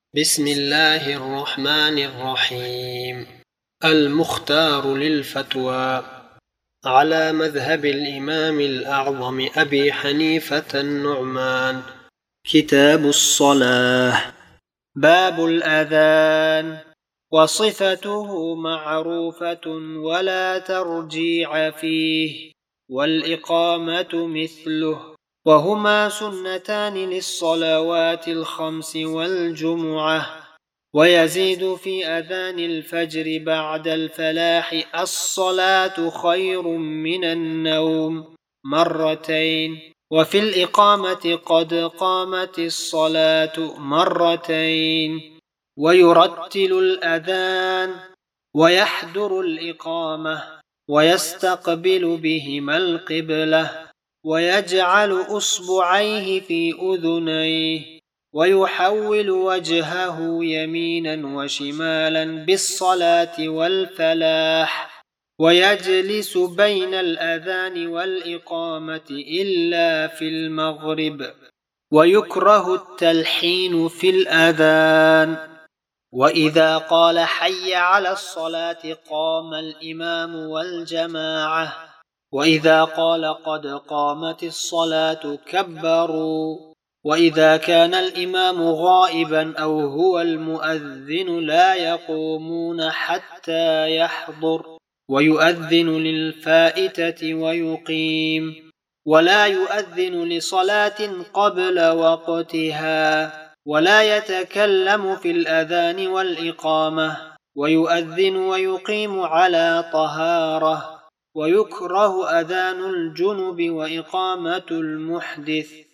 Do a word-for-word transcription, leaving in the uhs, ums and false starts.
بسم الله الرحمن الرحيم. المختار للفتوى على مذهب الإمام الأعظم أبي حنيفة النعمان. كتاب الصلاة. باب الأذان. وصفته معروفة ولا ترجيع فيه، والإقامة مثله، وهما سنتان للصلوات الخمس والجمعة. ويزيد في أذان الفجر بعد الفلاح الصلاة خير من النوم مرتين، وفي الإقامة قد قامت الصلاة مرتين. ويرتل الأذان ويحضر الإقامة ويستقبل بهما القبلة، ويجعل أصبعيه في أذنيه، ويحول وجهه يمينا وشمالا بالصلاة والفلاح، ويجلس بين الأذان والإقامة إلا في المغرب. ويكره التلحين في الأذان. وإذا قال حي على الصلاة قام الإمام والجماعة، وإذا قال قد قامت الصلاة كبروا. وإذا كان الإمام غائبا أو هو المؤذن لا يقومون حتى يحضر. ويؤذن للفائتة ويقيم، ولا يؤذن لصلاة قبل وقتها، ولا يتكلم في الأذان والإقامة. ويؤذن ويقيم على طهارة. ويكره أذان الجنب وإقامة المحدث.